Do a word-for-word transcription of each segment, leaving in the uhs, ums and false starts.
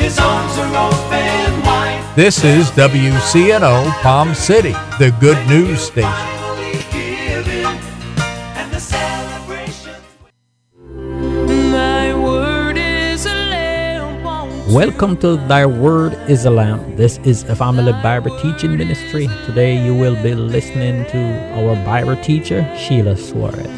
his arms are open wide. This is W C N O Palm City, the good news station. Welcome to Thy Word is a Lamp. This is a family Bible teaching ministry. Today you will be listening to our Bible teacher, Sheila Suarez.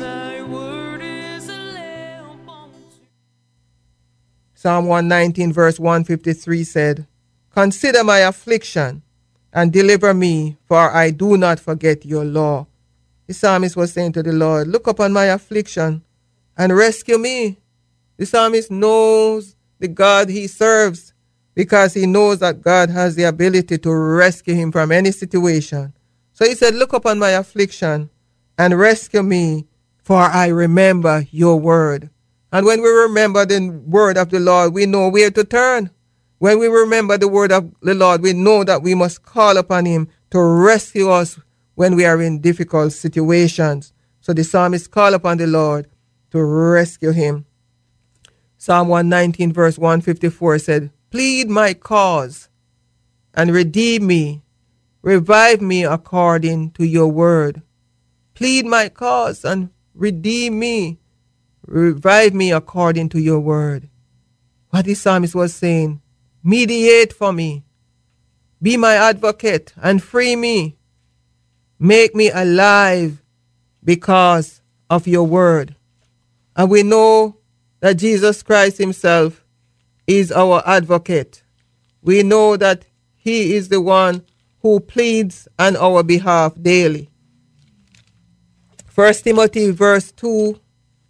Psalm one nineteen verse one fifty-three said, "Consider my affliction and deliver me, for I do not forget your law." The psalmist was saying to the Lord, look upon my affliction and rescue me. The psalmist knows the God he serves because he knows that God has the ability to rescue him from any situation. So he said, look upon my affliction and rescue me, for I remember your word. And when we remember the word of the Lord, we know where to turn. When we remember the word of the Lord, we know that we must call upon him to rescue us when we are in difficult situations. So the psalmist called upon the Lord to rescue him. Psalm one nineteen verse one fifty-four said, "Plead my cause and redeem me. Revive me according to your word." Plead my cause and redeem me. Revive me according to your word. What the psalmist was saying, mediate for me. Be my advocate and free me. Make me alive because of your word. And we know that Jesus Christ himself is our advocate. We know that he is the one who pleads on our behalf daily. First Timothy verse two.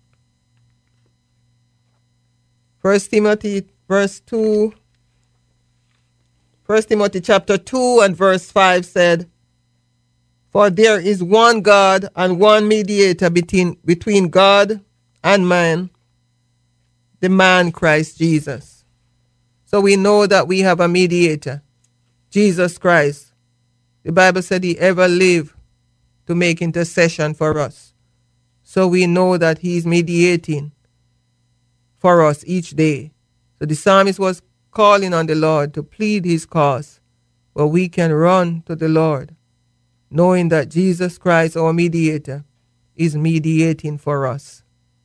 First Timothy verse two. First Timothy chapter two and verse five said, "For there is one God and one mediator between, between God and man, the man Christ Jesus." So we know that we have a mediator, Jesus Christ. The Bible said he ever lived to make intercession for us. So we know that he's mediating for us each day. So the psalmist was calling on the Lord to plead his cause, but we can run to the Lord, knowing that Jesus Christ, our mediator, is mediating for us.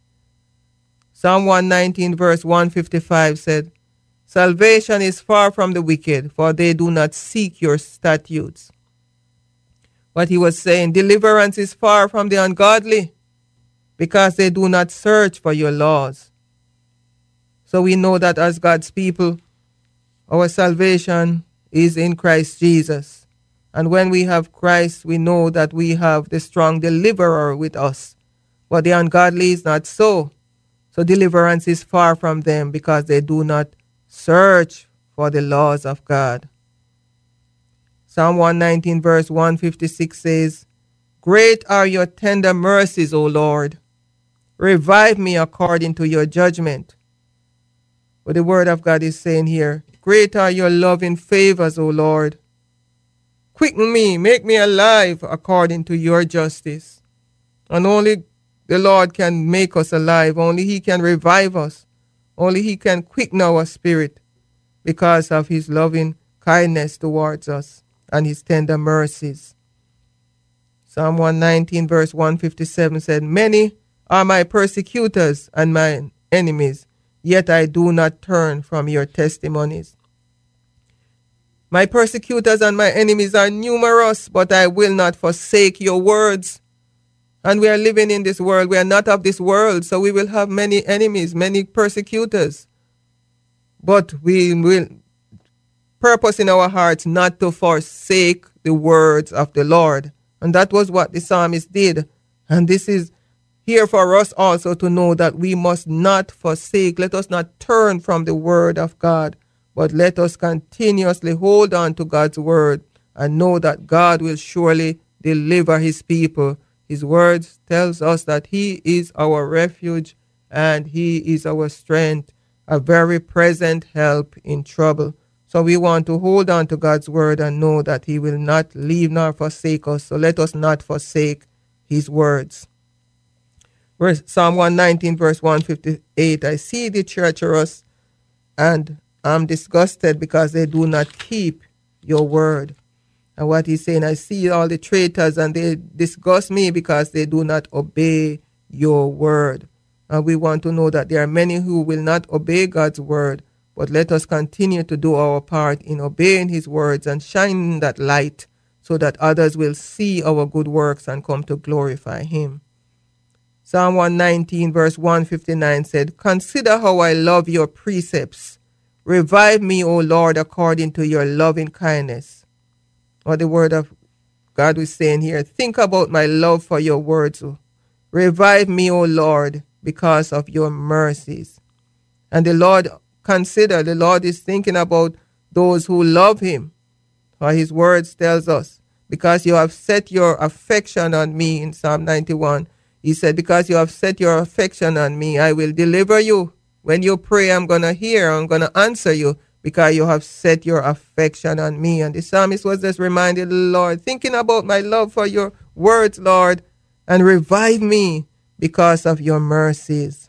Psalm one nineteen verse one fifty-five said, "Salvation is far from the wicked, for they do not seek your statutes." What he was saying, deliverance is far from the ungodly, because they do not search for your laws. So we know that as God's people, our salvation is in Christ Jesus. And when we have Christ, we know that we have the strong deliverer with us. But the ungodly is not so. So deliverance is far from them because they do not search for the laws of God. Psalm one nineteen verse one fifty-six says, "Great are your tender mercies, O Lord. Revive me according to your judgment." But the word of God is saying here, "Great are your loving favors, O Lord. Quicken me, make me alive according to your justice." And only the Lord can make us alive. Only he can revive us. Only he can quicken our spirit because of his loving kindness towards us and his tender mercies. Psalm one nineteen verse one fifty-seven said, "Many are my persecutors and my enemies, yet I do not turn from your testimonies." My persecutors and my enemies are numerous, but I will not forsake your words. And we are living in this world. We are not of this world, so we will have many enemies, many persecutors. But we will purpose in our hearts not to forsake the words of the Lord. And that was what the psalmist did. And this is here for us also to know that we must not forsake. Let us not turn from the word of God, but let us continuously hold on to God's word and know that God will surely deliver his people. His words tells us that he is our refuge and he is our strength, a very present help in trouble. So we want to hold on to God's word and know that he will not leave nor forsake us. So let us not forsake his words. Verse, Psalm one nineteen verse one fifty-eight, "I see the treacherous and I'm disgusted because they do not keep your word. And what he's saying, I see all the traitors and they disgust me because they do not obey your word. And we want to know that there are many who will not obey God's word, but let us continue to do our part in obeying his words and shining that light so that others will see our good works and come to glorify him. Psalm one nineteen verse one fifty-nine said, consider how I love your precepts. Revive me, O Lord, according to your loving kindness. What the word of God was saying here, think about my love for your words. Revive me, O Lord, because of your mercies. And the Lord, consider, the Lord is thinking about those who love him. For his words tells us, because you have set your affection on me in Psalm ninety-one. He said, because you have set your affection on me, I will deliver you. When you pray, I'm going to hear, I'm going to answer you, because you have set your affection on me. And the psalmist was just reminded, Lord, thinking about my love for your words, Lord, and revive me because of your mercies.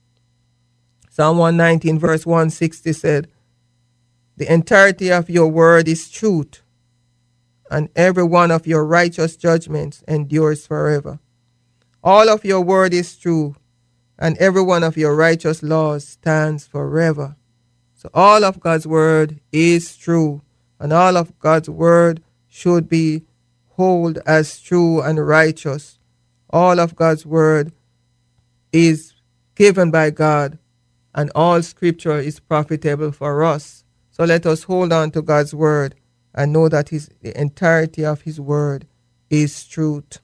Psalm one nineteen verse one sixty said, the entirety of your word is truth, and every one of your righteous judgments endures forever. All of your word is true, and every one of your righteous laws stands forever. So all of God's word is true, and all of God's word should be held as true and righteous. All of God's word is given by God, and all scripture is profitable for us. So let us hold on to God's word and know that his, the entirety of his word is truth.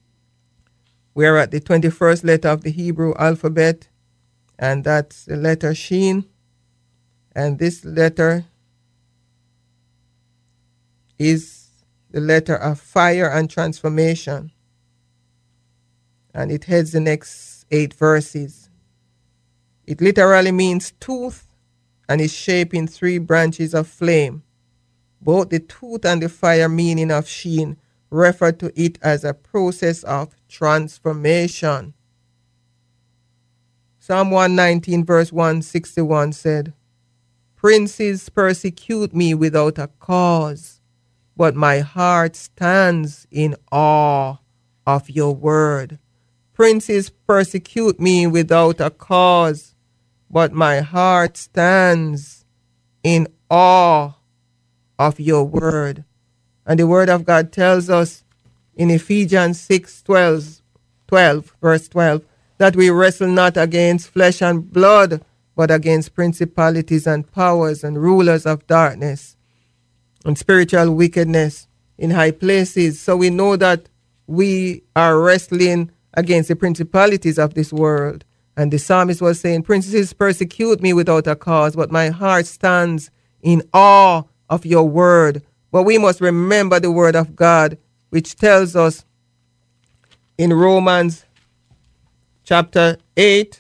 We are at the twenty-first letter of the Hebrew alphabet, and that's the letter Shin. And this letter is the letter of fire and transformation. And it heads the next eight verses. It literally means tooth and is shaped in three branches of flame. Both the tooth and the fire meaning of Shin refer to it as a process of transformation. Psalm one nineteen verse one sixty-one said, princes persecute me without a cause, but my heart stands in awe of your word. Princes persecute me without a cause, but my heart stands in awe of your word. And the word of God tells us in Ephesians six twelve, twelve, verse twelve, that we wrestle not against flesh and blood, but against principalities and powers and rulers of darkness and spiritual wickedness in high places. So we know that we are wrestling against the principalities of this world. And the psalmist was saying, princes persecute me without a cause, but my heart stands in awe of your word. But we must remember the word of God, which tells us in Romans chapter eight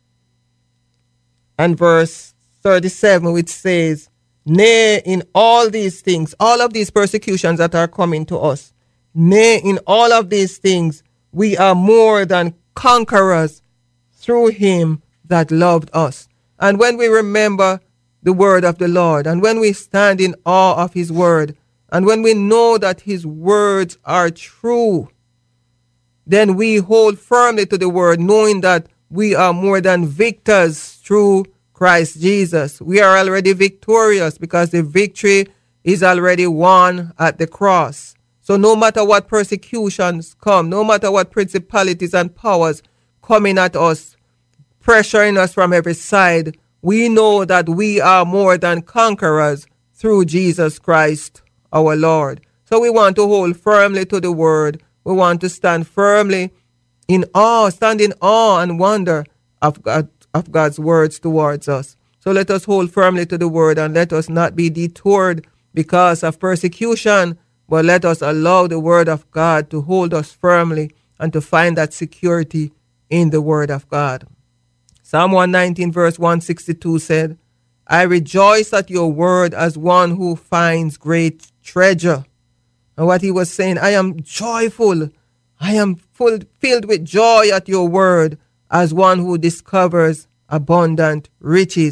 and verse thirty-seven, which says, nay, in all these things, all of these persecutions that are coming to us, nay, in all of these things, we are more than conquerors through him that loved us. And when we remember the word of the Lord, and when we stand in awe of his word, and when we know that his words are true, then we hold firmly to the word, knowing that we are more than victors through Christ Jesus. We are already victorious because the victory is already won at the cross. So no matter what persecutions come, no matter what principalities and powers coming at us, pressuring us from every side, we know that we are more than conquerors through Jesus Christ, our Lord. So we want to hold firmly to the word. We want to stand firmly in awe, stand in awe and wonder of God, of God's words towards us. So let us hold firmly to the word, and let us not be detoured because of persecution, but let us allow the word of God to hold us firmly and to find that security in the word of God. Psalm one nineteen verse one sixty-two said, I rejoice at your word as one who finds great treasure. And what he was saying, I am joyful. I am full, filled with joy at your word as one who discovers abundant riches.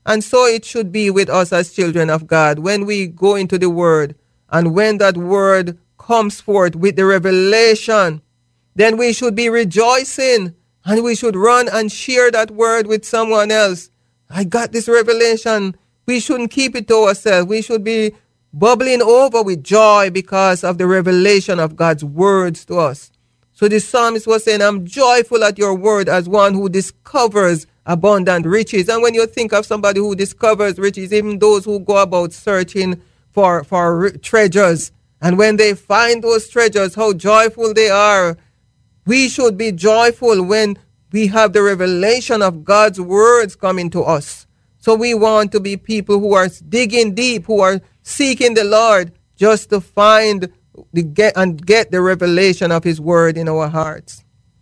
And so it should be with us as children of God. When we go into the word, and when that word comes forth with the revelation, then we should be rejoicing, and we should run and share that word with someone else. I got this revelation. We shouldn't keep it to ourselves. We should be bubbling over with joy because of the revelation of God's words to us. So the psalmist was saying, I'm joyful at your word as one who discovers abundant riches. And when you think of somebody who discovers riches, even those who go about searching for, for treasures, and when they find those treasures, how joyful they are. We should be joyful when we have the revelation of God's words coming to us. So we want to be people who are digging deep, who are seeking the Lord just to find the get and get the revelation of his word in our hearts.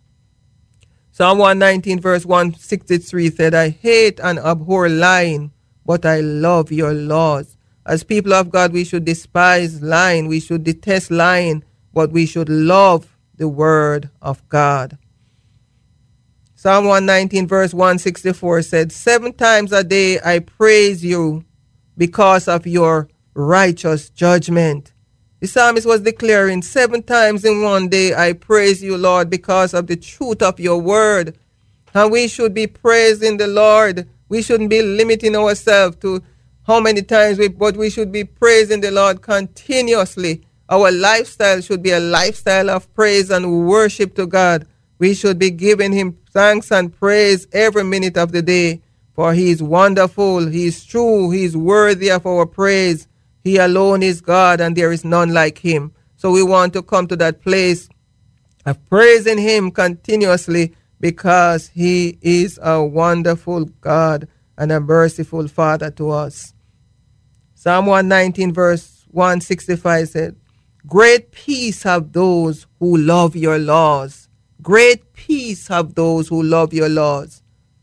Psalm one nineteen verse one sixty-three said, I hate and abhor lying, but I love your laws. As people of God, we should despise lying. We should detest lying, but we should love the word of God. Psalm one nineteen verse one sixty-four said, Seven times a day I praise you because of your righteous judgment. The psalmist was declaring, seven times in one day I praise you, Lord, because of the truth of your word. And we should be praising the Lord. We shouldn't be limiting ourselves to how many times we, but we should be praising the Lord continuously. Our lifestyle should be a lifestyle of praise and worship to God. We should be giving him thanks and praise every minute of the day, for he is wonderful, he is true, he is worthy of our praise. He alone is God, and there is none like him. So we want to come to that place of praising him continuously, because he is a wonderful God and a merciful Father to us. Psalm one nineteen verse one sixty-five said, Great peace have those who love your laws. Great peace have those who love your laws.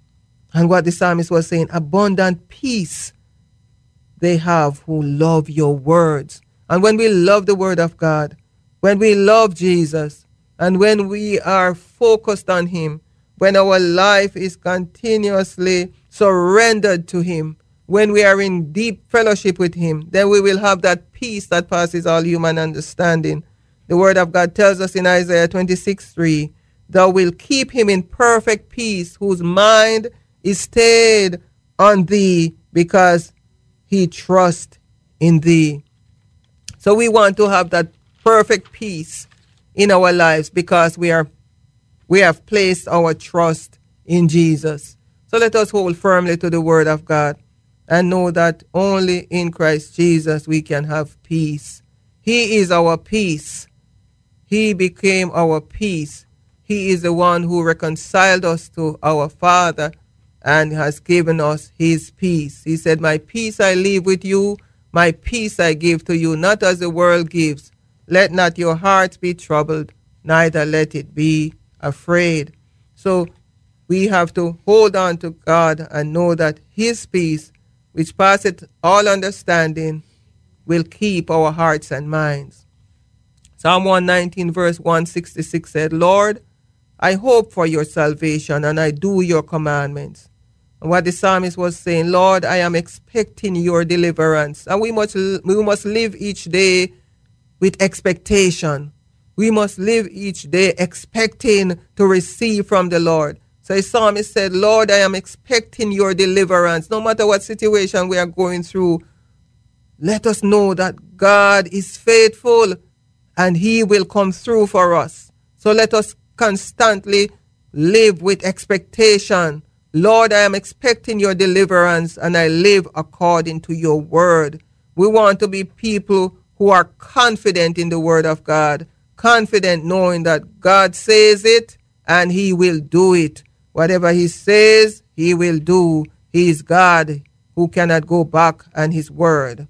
And what the psalmist was saying, abundant peace they have who love your words. And when we love the word of God, when we love Jesus, and when we are focused on him, when our life is continuously surrendered to him, when we are in deep fellowship with him, then we will have that peace that passes all human understanding. The word of God tells us in Isaiah twenty-six three, Thou wilt keep him in perfect peace, whose mind is stayed on thee, because he trusts in thee. So we want to have that perfect peace in our lives, because we are we have placed our trust in Jesus. So let us hold firmly to the word of God and know that only in Christ Jesus we can have peace. He is our peace. He became our peace. He is the one who reconciled us to our Father and has given us his peace. He said, My peace I leave with you, my peace I give to you, not as the world gives. Let not your hearts be troubled, neither let it be afraid. So we have to hold on to God and know that his peace, which passeth all understanding, will keep our hearts and minds. Psalm one nineteen verse one sixty-six said, Lord, I hope for your salvation, and I do your commandments. And what the psalmist was saying, Lord, I am expecting your deliverance. And we must, we must live each day with expectation. We must live each day expecting to receive from the Lord. So the psalmist said, Lord, I am expecting your deliverance. No matter what situation we are going through, let us know that God is faithful and he will come through for us. So let us constantly live with expectation. Lord, I am expecting your deliverance, and I live according to your word. We want to be people who are confident in the word of God, confident knowing that God says it and he will do it. Whatever he says, he will do. He is God who cannot go back on his word.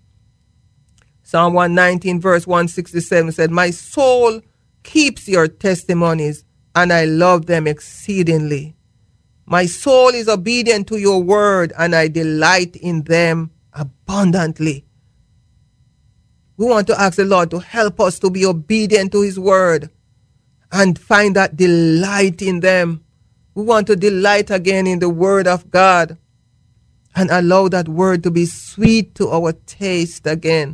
Psalm one nineteen verse one sixty-seven said, My soul keeps your testimonies, and I love them exceedingly. My soul is obedient to your word, and I delight in them abundantly. We want to ask the Lord to help us to be obedient to his word and find that delight in them. We want to delight again in the word of God. and allow that word to be sweet to our taste again.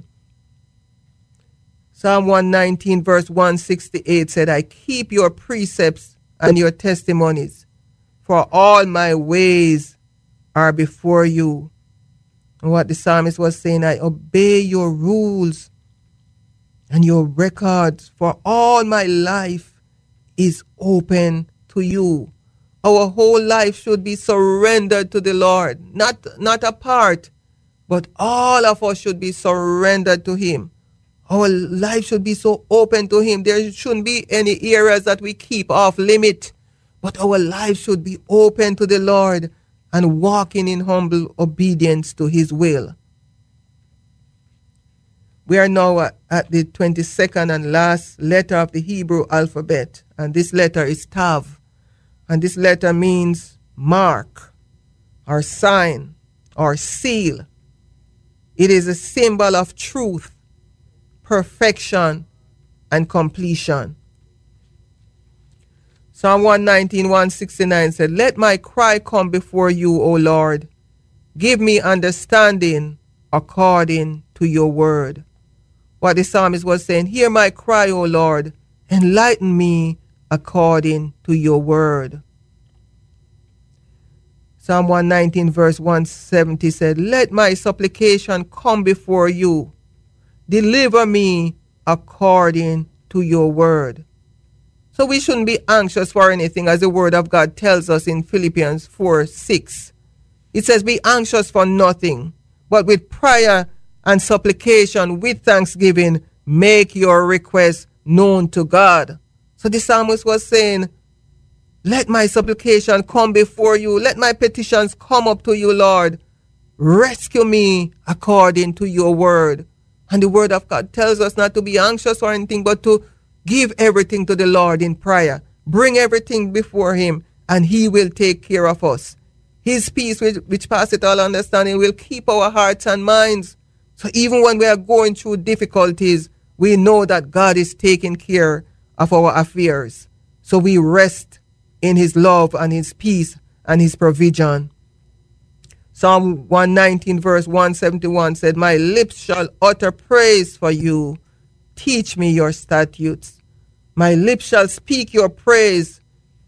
Psalm one nineteen verse one sixty-eight said, I keep your precepts and your testimonies, for all my ways are before you. And what the psalmist was saying, I obey your rules and your records, for all my life is open to you. Our whole life should be surrendered to the Lord, not, not a part, but all of us should be surrendered to him. Our life should be so open to him. There shouldn't be any areas that we keep off limit, but our life should be open to the Lord and walking in humble obedience to his will. We are now at the twenty-second and last letter of the Hebrew alphabet, and this letter is Tav, and this letter means mark, or sign, or seal. It is a symbol of truth, perfection, and completion. Psalm one nineteen, one sixty-nine said, let my cry come before you, O Lord. Give me understanding according to your word. What the psalmist was saying, hear my cry, O Lord, enlighten me according to your word. Psalm one nineteen verse one seventy said, let my supplication come before you. Deliver me according to your word. So we shouldn't be anxious for anything, as the word of God tells us in Philippians four six. It says, be anxious for nothing, but with prayer and supplication, with thanksgiving, make your requests known to God. So the psalmist was saying, let my supplication come before you. Let my petitions come up to you, Lord. Rescue me according to your word. And the word of God tells us not to be anxious or anything, but to give everything to the Lord in prayer. Bring everything before him, and he will take care of us. His peace, which, which passeth all understanding, will keep our hearts and minds. So even when we are going through difficulties, we know that God is taking care of our affairs. So we rest in his love and his peace and his provision. Psalm one nineteen verse one seventy-one said, my lips shall utter praise for you. Teach me your statutes. My lips shall speak your praise,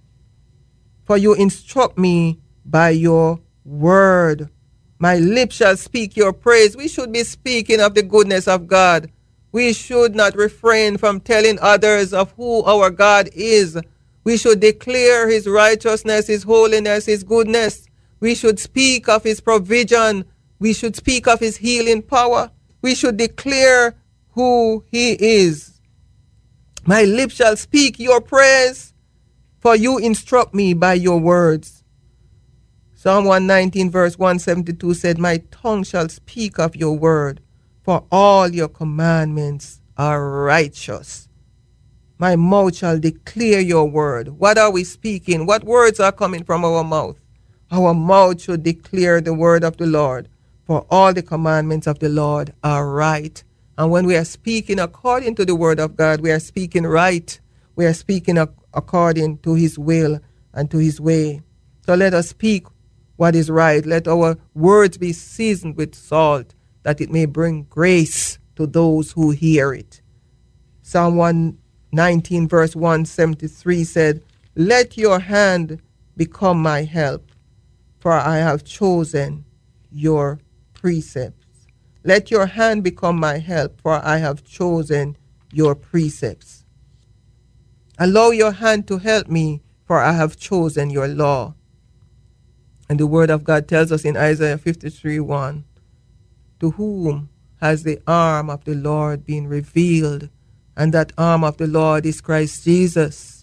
for you instruct me by your word. My lips shall speak your praise. We should be speaking of the goodness of God. We should not refrain from telling others of who our God is. We should declare his righteousness, his holiness, his goodness. We should speak of his provision. We should speak of his healing power. We should declare who he is. My lips shall speak your praise, for you instruct me by your words. Psalm one nineteen verse one seventy-two said, my tongue shall speak of your word, for all your commandments are righteous. My mouth shall declare your word. What are we speaking? What words are coming from our mouth? Our mouth should declare the word of the Lord, for all the commandments of the Lord are right. And when we are speaking according to the word of God, we are speaking right. We are speaking ac- according to his will and to his way. So let us speak what is right. Let our words be seasoned with salt, that it may bring grace to those who hear it. Psalm one nineteen verse one seventy-three said, let your hand become my help, for I have chosen your precepts. Let your hand become my help, for I have chosen your precepts. Allow your hand to help me, for I have chosen your law. And the word of God tells us in Isaiah fifty-three one, to whom has the arm of the Lord been revealed? And that arm of the Lord is Christ Jesus.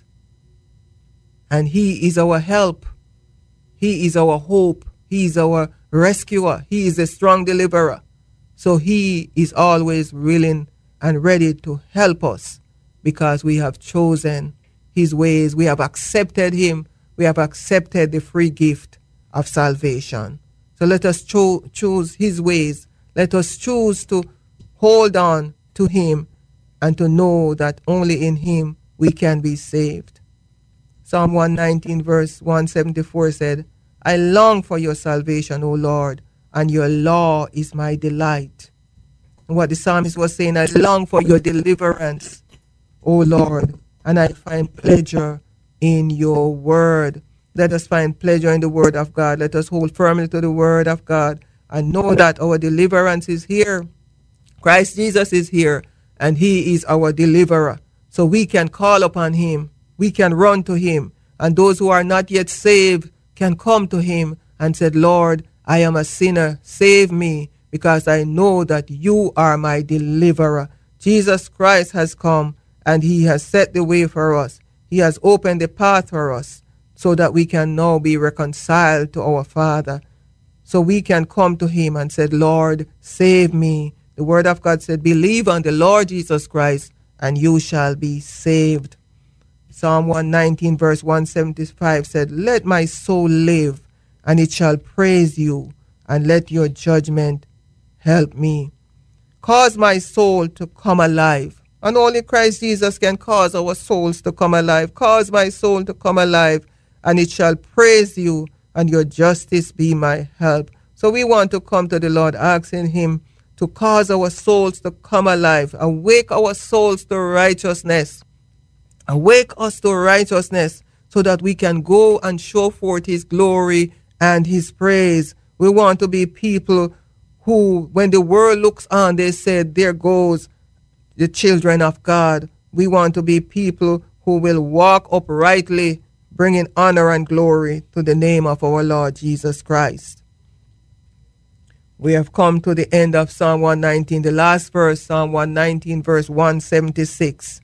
And he is our help. He is our hope. He is our rescuer. He is a strong deliverer. So he is always willing and ready to help us, because we have chosen his ways. We have accepted him. We have accepted the free gift of salvation. So let us cho- choose his ways. Let us choose to hold on to him and to know that only in him we can be saved. Psalm one nineteen verse one seventy-four said, I long for your salvation, O Lord. and your law is my delight. And what the psalmist was saying, I long for your deliverance, O Lord, and I find pleasure in your word. Let us find pleasure in the word of God. Let us hold firmly to the word of God and know that our deliverance is here. Christ Jesus is here, and he is our deliverer. So we can call upon him. We can run to him. And those who are not yet saved can come to him and say, Lord, I am a sinner. Save me, because I know that you are my deliverer. Jesus Christ has come, and he has set the way for us. He has opened the path for us so that we can now be reconciled to our Father. So we can come to him and say, Lord, save me. The word of God said, believe on the Lord Jesus Christ, and you shall be saved. Psalm one nineteen, verse one seventy-five said, let my soul live, and it shall praise you, and let your judgment help me. Cause my soul to come alive. And only Christ Jesus can cause our souls to come alive. Cause my soul to come alive, and it shall praise you, and your justice be my help. So we want to come to the Lord, asking him to cause our souls to come alive. Awake our souls to righteousness. Awake us to righteousness, so that we can go and show forth his glory and his praise. We want to be people who, when the world looks on, they said, there goes the children of God. We want to be people who will walk uprightly, bringing honor and glory to the name of our Lord Jesus Christ. We have come to the end of Psalm one nineteen, the last verse, Psalm one nineteen, verse one seventy-six.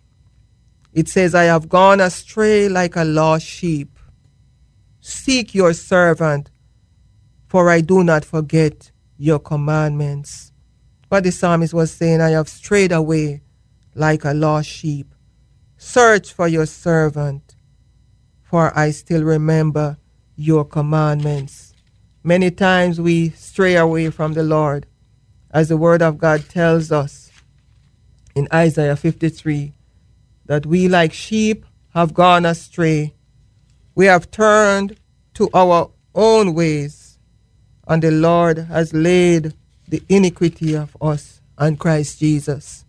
It says, I have gone astray like a lost sheep. Seek your servant, for I do not forget your commandments. But the psalmist was saying, I have strayed away like a lost sheep. Search for your servant, for I still remember your commandments. Many times we stray away from the Lord, as the word of God tells us in Isaiah fifty-three, that we like sheep have gone astray. We have turned to our own ways, and the Lord has laid the iniquity of us on Christ Jesus.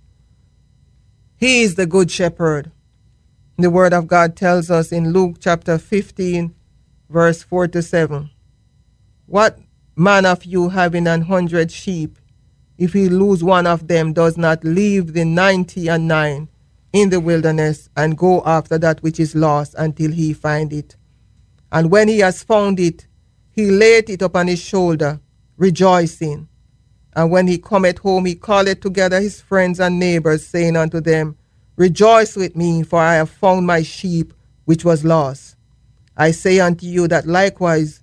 He is the good shepherd. The word of God tells us in Luke chapter fifteen, verse four to seven. What man of you having an hundred sheep, if he lose one of them, does not leave the ninety and nine in the wilderness and go after that which is lost until he find it? And when he has found it, he laid it upon his shoulder, rejoicing. And when he cometh home, he calleth together his friends and neighbors, saying unto them, rejoice with me, for I have found my sheep which was lost. I say unto you that likewise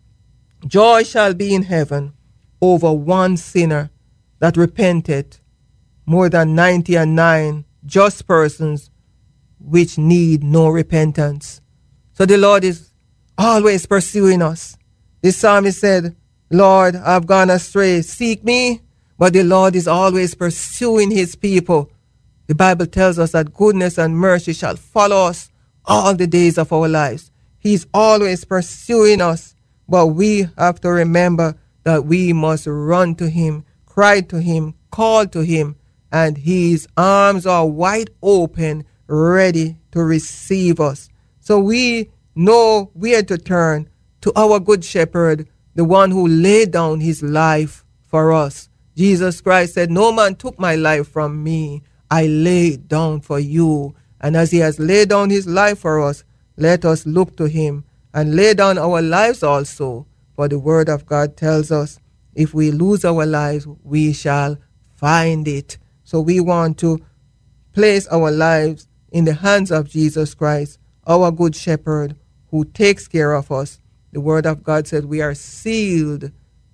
joy shall be in heaven over one sinner that repenteth, more than ninety and nine just persons which need no repentance. So the Lord is always pursuing us. The psalmist said, Lord, I've gone astray. Seek me. But the Lord is always pursuing his people. The Bible tells us that goodness and mercy shall follow us all the days of our lives. He's always pursuing us. But we have to remember that we must run to him, cry to him, call to him, and his arms are wide open, ready to receive us. So we know where to turn, to our good shepherd, the one who laid down his life for us. Jesus Christ said, no man took my life from me. I laid down for you. And as he has laid down his life for us, let us look to him and lay down our lives also. For the word of God tells us, if we lose our lives, we shall find it. So we want to place our lives in the hands of Jesus Christ, our good shepherd, who takes care of us. The word of God said we are sealed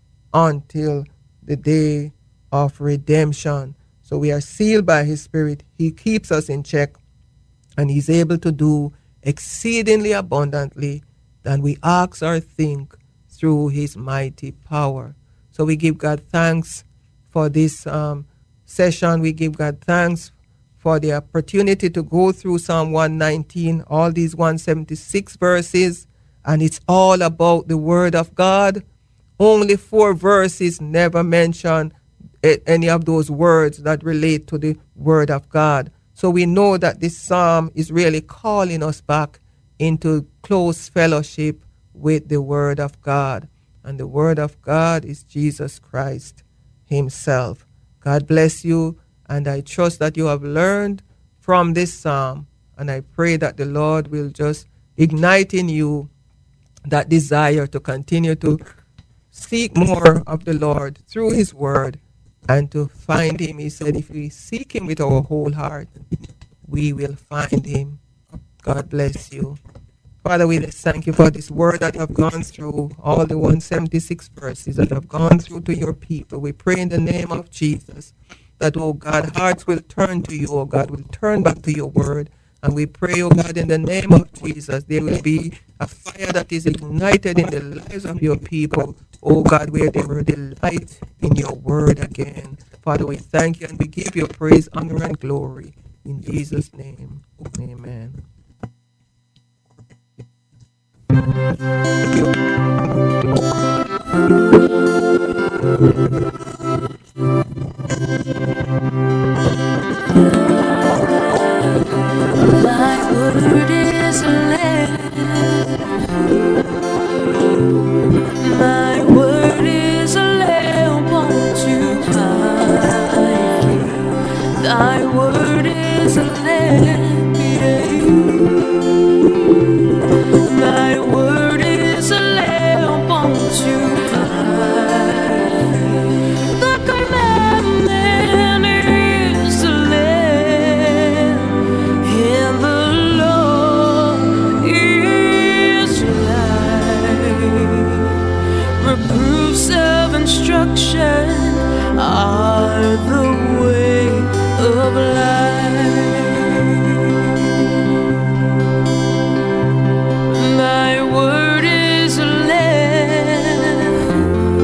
until the day of redemption. So we are sealed by his Spirit. He keeps us in check, and he's able to do exceedingly abundantly than we ask or think through his mighty power. So we give God thanks for this um, session. We give God thanks for the opportunity to go through Psalm one nineteen, all these one seventy-six verses, and it's all about the word of God. Only four verses never mention a- any of those words that relate to the word of God. So we know that this psalm is really calling us back into close fellowship with the word of God. And the word of God is Jesus Christ himself. God bless you, and I trust that you have learned from this psalm, and I pray that the Lord will just ignite in you that desire to continue to seek more of the Lord through his word and to find him. He said, if we seek him with our whole heart, we will find him. God bless you. Father, we just thank you for this word that have gone through, all the one hundred seventy-six verses that have gone through to your people. We pray in the name of Jesus that, oh God, hearts will turn to you, oh God, will turn back to your word. And we pray, oh God, in the name of Jesus, there will be a fire that is ignited in the lives of your people, oh God, where they will delight in your word again. Father, we thank you and we give you praise, honor, and glory. In Jesus' name, amen. Thy word is a lamp. My word is a lamp unto my feet. Thy word is a lamp. My word is a lamp unto my feet. The commandment is a lamp, and the law is light. Reproofs of instruction are the way of life. My word is a lamp.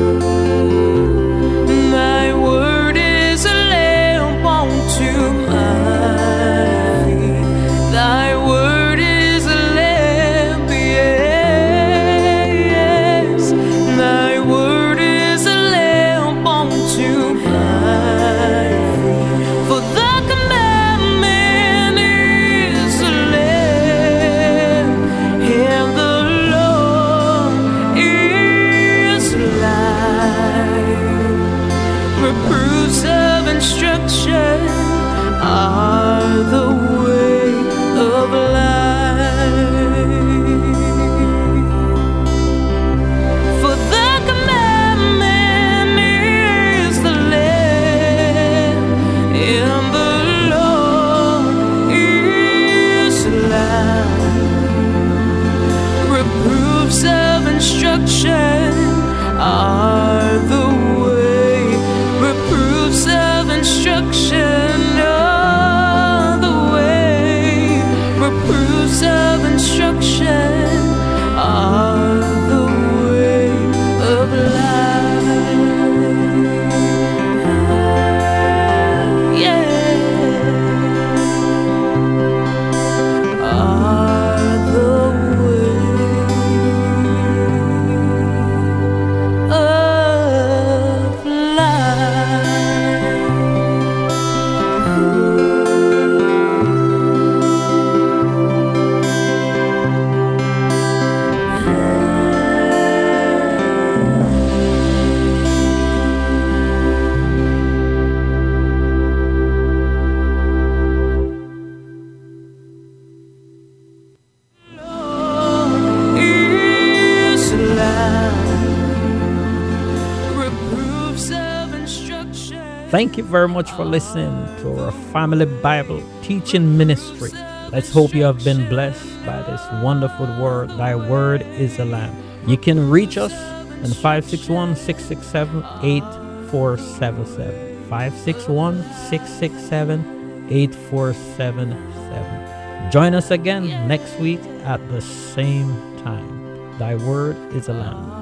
My word is a lamp unto my feet. Thy word is a lamp, yes. Thy word is a lamp unto my feet. For the commandment is a lamp, and the law is light. Reproofs of instruction are the way of life. For the commandment is the lamp, and the law is light. Reproofs of instruction are the way. Reproofs of instruction are the way. Reproofs of instruction are the way of life. Yeah. Are the way of is light. Reproofs of instruction. Thank you very much for listening to our Family Bible Teaching Ministry. Let's hope you have been blessed by this wonderful word. Thy word is a lamp. You can reach us on five six one, six six seven, eight four seven seven. five six one, six six seven, eight four seven seven. Join us again next week at the same time. Thy word is a lamp.